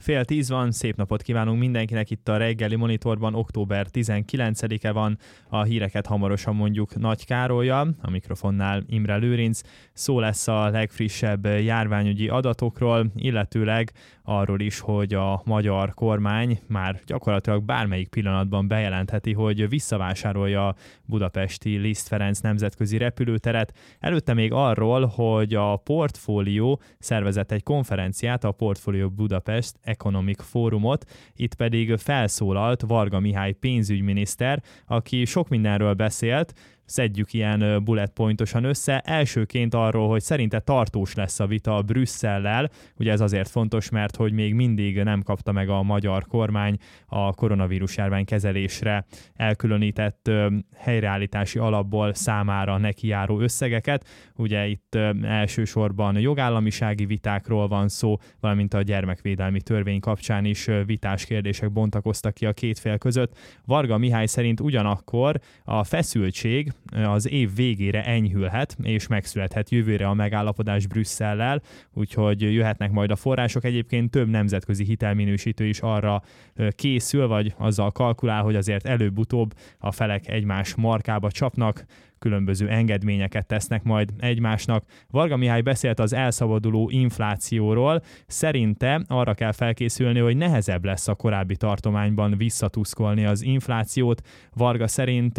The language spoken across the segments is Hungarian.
9:30 van, szép napot kívánunk mindenkinek itt a reggeli monitorban, október 19-e van, a híreket hamarosan mondjuk Nagy Károlyal, a mikrofonnál Imre Lőrinc, szó lesz a legfrissebb járványügyi adatokról, illetőleg arról is, hogy a magyar kormány már gyakorlatilag bármelyik pillanatban bejelentheti, hogy visszavásárolja a budapesti Liszt Ferenc nemzetközi repülőteret. Előtte még arról, hogy a Portfolio szervezett egy konferenciát, a Portfolio Budapest Economic Forumot, itt pedig felszólalt Varga Mihály pénzügyminiszter, aki sok mindenről beszélt. Szedjük ilyen bullet pointosan össze. Elsőként arról, hogy szerinte tartós lesz a vita Brüsszellel. Ugye ez azért fontos, mert hogy még mindig nem kapta meg a magyar kormány a koronavírus járvány kezelésre elkülönített helyreállítási alapból számára nekijáró összegeket. Ugye itt elsősorban jogállamisági vitákról van szó, valamint a gyermekvédelmi törvény kapcsán is vitás kérdések bontakoztak ki a két fél között. Varga Mihály szerint ugyanakkor a feszültség az év végére enyhülhet, és megszülethet jövőre a megállapodás Brüsszellel, úgyhogy jöhetnek majd a források. Egyébként több nemzetközi hitelminősítő is arra készül, vagy azzal kalkulál, hogy azért előbb-utóbb a felek egymás markába csapnak, különböző engedményeket tesznek majd egymásnak. Varga Mihály beszélt az elszabaduló inflációról. Szerinte arra kell felkészülni, hogy nehezebb lesz a korábbi tartományban visszatuszkolni az inflációt. Varga szerint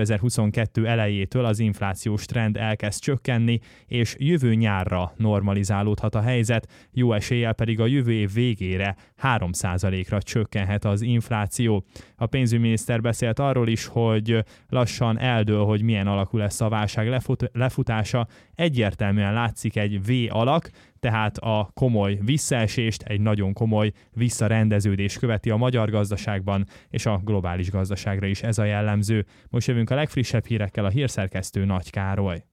2022 elejétől az inflációs trend elkezd csökkenni, és jövő nyárra normalizálódhat a helyzet, jó eséllyel pedig a jövő év végére 3%-ra csökkenhet az infláció. A pénzügyminiszter beszélt arról is, hogy lassan eldől, hogy milyen alakul lesz a válság lefutása. Egyértelműen látszik egy V alak, tehát a komoly visszaesést, egy nagyon komoly visszarendeződés követi a magyar gazdaságban, és a globális gazdaságra is ez a jellemző. Most jövünk a legfrissebb hírekkel, a hírszerkesztő Nagy Károly.